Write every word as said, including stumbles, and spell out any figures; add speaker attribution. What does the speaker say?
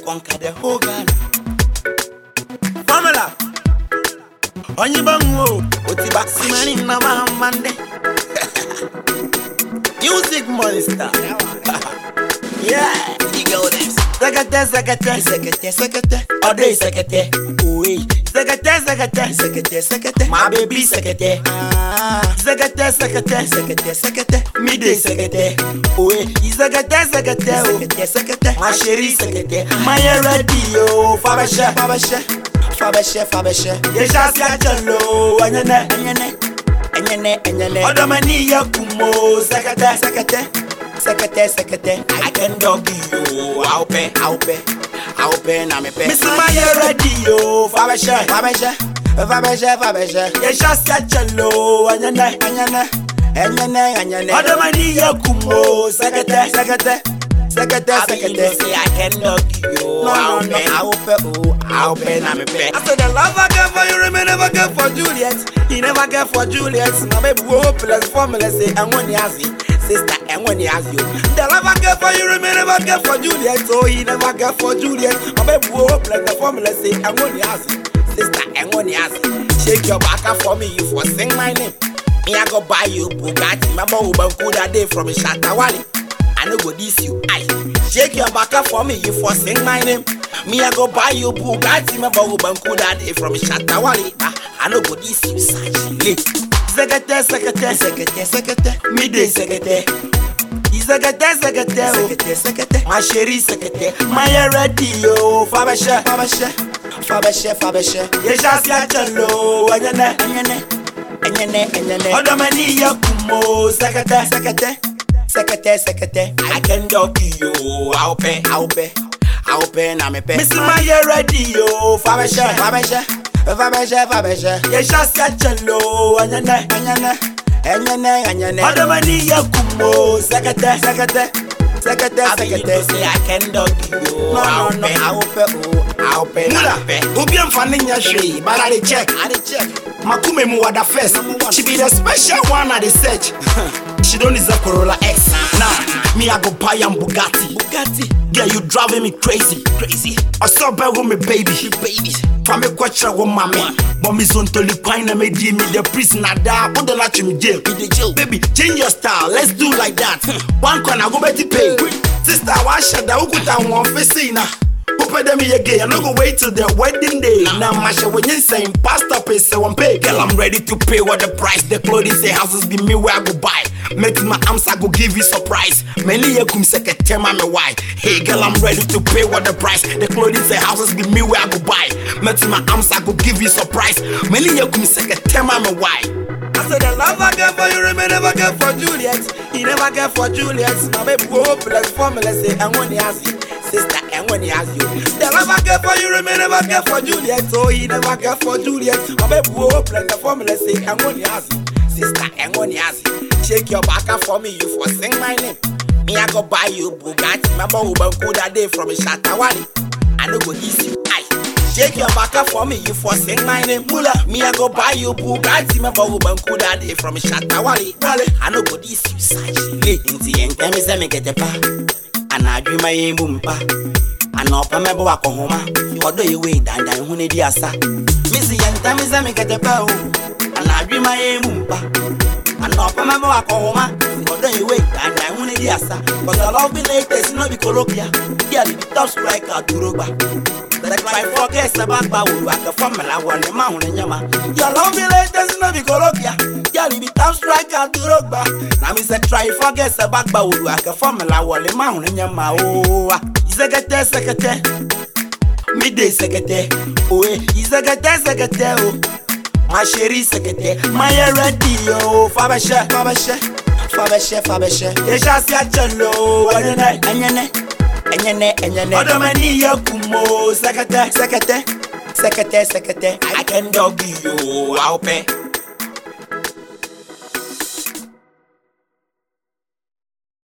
Speaker 1: conquer the whole Ghana. Formula. Onyi bango, otiba simani na Monday. Music monster. Yeah, you go this. Secretary, secretary, secretary, secretary. All day secretary. Oui. Secretary, secretary, secretary, secretary. My baby secretary. Ah. Secretary, secretary, secretary, secretary. Midday secretary. Oui. Secretary, secretary, secretary, secretary. My chérie secretary. My radio. Fabeshe, Fabeshe, Fabeshe, Fabeshe. Deja skachalo. Anyane, anyane, anyane, anyane. Odamani yakumo. Secretary, secretary. Secretary, secretary, I can dog you. I'll pay, I'll pay, I'll pay, na me pay. Miss Maya radio, Fabeshe, Fabeshe, Fabeshe, Fabeshe. Yes, just catch a low, anyane, anyane, anyane, anyane. Other money, Yakumo, secretary, secretary, secretary, secretary. Say I can dog you. No, no, no, I'll pay, oh, I'll pay, na me pay. I said the love I get for you, remain never get for Juliet. He never get for Juliet. My baby, whoa, plus formula say, I'm one yazi. Sister, and when he has you, the love I get for you, remain never get for Juliet. So he never get for Juliet. My baby, whoop like the formula say, and when he has you, sister, and when he has you, shake your back up for me, you for sing my name. Me, I go buy you Bugatti, my boy, who that day from Shatawali. I know go this you, I shake your back up for me, you for sing my name. Me, I go buy you Bugatti, my boy, who that day from Shatawali. I know go this you, Sachi. Secretary, secretary, secretary, secretary, midday secretary. Secretary, secretary, secretary, secretary. My chérie secretary, my radio. Fabeshe, Fabeshe, Fabeshe, Fabeshe. Deja skachalo. Anyane, anyane, anyane, anyane. Odamani yakumo. Secretary, secretary, secretary, secretary. I can dog you. I'll pay, I'll pay, I'll pay, na me pay. Miss Maya radio. Fabeshe, Fabeshe. Fabeshe, Fabeshe. Yes, just catch a low. Anyane, anyane, anyane, anyane. Odamani yakumo. Secretary, secretary, secretary, secretary. Say I can dog you. No, no, no. I'll pay, oh, I'll pay, I'll pay. Obiam faninya shui, but I check, I check. Makume mu wada first. She be the special one at the search. She don't deserve Corolla X. Nah, me I go buy am Bugatti. Bugatti. Yeah, you driving me crazy, crazy. I saw bad with me baby, baby. From a question with my man. Mommy son to the pine and made me the prisoner die. Put the latch in jail, in the jail. Baby, change your style, let's do like that. One corner, go back to pay. Sister, why should I go down one face now? Open them again, I'm not gonna wait till the wedding day. Now, my show when you saying, Pastor pay, say one pay. Girl, I'm ready to pay what the price. The clothing say houses be me where I go buy. Make my arms, I go give you surprise. Many a kum secretary, my why. Hey, girl, I'm ready to pay what the price. The clothing say houses be me where I go buy. Make my arms, I go give you surprise. Many a kum secretary, my why. I said the love I get for you, remain never get for Juliet. He never get for Juliet. My baby, whoop, let's formula say, and when he has you, sister, and when he has you. The love I get for you, remain never get for Juliet. So he never get for Juliet. My baby, whoop, like the formula say, and when he has you, sister, and when he has you. Shake your back up for me, you for sing my name. Me, I go buy you Bugatti. My boy, who that day from Shatawali. I know go this you, I. Shake your back up for me, you for sing my name. Mula, me I go buy you Bugatti. My boy, who that day from Shatawali. I know go this you, Sachi. Inti and tell me say me get the pa. And I dream my aim boompa. And up a member walk home. What do you wait and I who need the asa? Missy and tell me say me get the pa. And I dream my aim boompa. And up a member walk home. What do you wait and I who need the asa? But I love me latest, no be colloquia. Yeah, the top striker to Roba. That I forget about Bawu, I can formula one the mountain in Yama. Your love me latest, no be colloquia. Yeah, the top striker to Roba. Now, Mister Try forget about Bawu, I can formula one the mountain in Yama. Oh, Secretary, Secretary, midday Secretary. Oh, Secretary, Secretary. My chérie secrétaire, my radio. Fabeshe, Fabeshe, Fabeshe, Fabeshe. Deja skachalo. Anyane, anyane, anyane, anyane. Odamani yakumo. Secrétaire, secrétaire, secrétaire, secrétaire. I can dog you. I'll pay,